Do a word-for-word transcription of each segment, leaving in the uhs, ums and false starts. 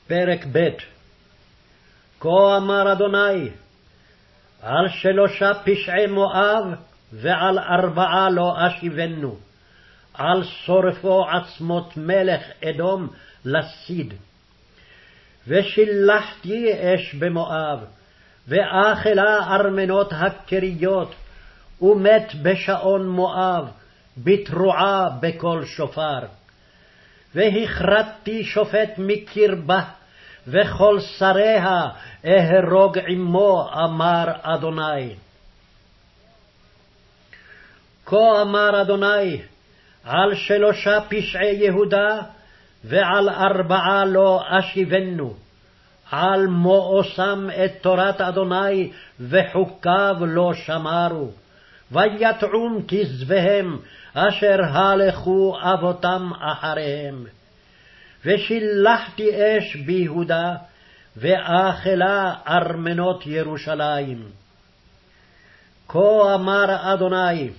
פרק ב'. כה אמר אדוני, על שלושה פשעי מואב ועל ארבעה לא אשיבנו, על שורפו עצמות מלך אדום לסיד. ושילחתי אש במואב, ואכלה ארמנות הכריות, ומת בשעון מואב, בתרועה בקול שופר. והכרתתי שופט מקרבה, וכל שריה אהרוג עמו, אמר אדוני. כה אמר אדוני, על שלושה פשעי יהודה, ועל ארבעה לא אשיבנו, על מואסם את תורת אדוני, וחוקיו לא שמרו, ויטעום כזבהם, אשר הלכו אבותם אחריהם. ושילחתי אש ביהודה, ואכלה ארמנות ירושלים. כה אמר אדוני,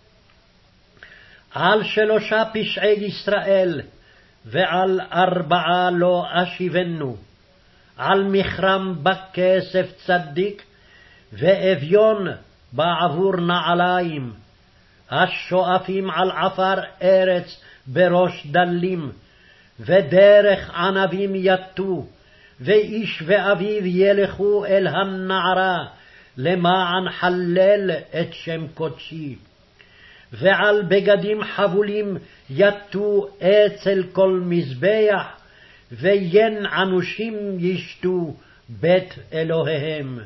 על שלושה פשעי ישראל, ועל ארבעה לא אשיבנו, על מכרם בכסף צדיק, ואביון בעבור נעליים, השואפים על עפר ארץ בראש דלים, ודרך ענבים יטו, ואיש ואביו ילכו אל הנערה, למען חלל את שם קודשי. ועל בגדים חבולים יטו אצל כל מזבח, ויין ענושים ישתו בית אלוהיהם.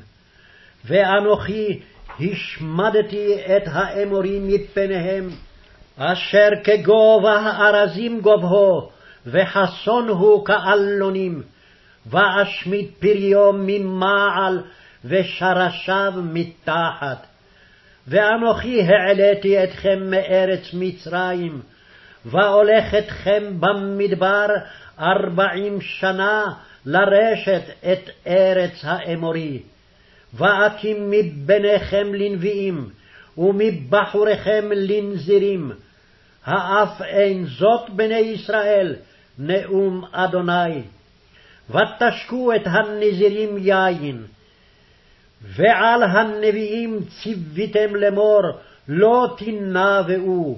ואנוכי השמדתי את האמורים מפניהם, אשר כגובה ארזים גובהו, וחסון הוא כאלונים, ואשמיד פריו ממעל, ושרשיו מתחת. ואנוכי העליתי אתכם מארץ מצרים, והולך אתכם במדבר ארבעים שנה לרשת את ארץ האמורי. ואקים מבניכם לנביאים, ומבחוריכם לנזירים. האף אין זאת בני ישראל, נאום אדוני. ותשקו את הנזירים יין, ועל הנביאים ציוויתם לאמור, לא תנבאו.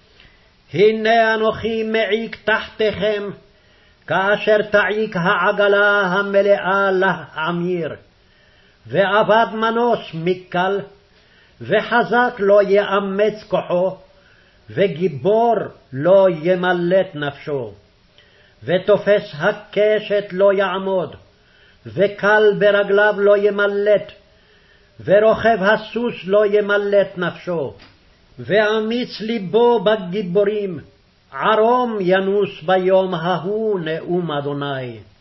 הנה אנוכי מעיק תחתיכם, כאשר תעיק העגלה המלאה להעמיר. ואבד מנוס מקל, וחזק לא יאמץ כוחו, וגיבור לא ימלט נפשו. ותופס הקשת לא יעמוד, וקל ברגליו לא ימלט, ורוכב הסוס לא ימלט נפשו. ואמיץ ליבו בגיבורים, ערום ינוס ביום ההוא, נאום אדוני.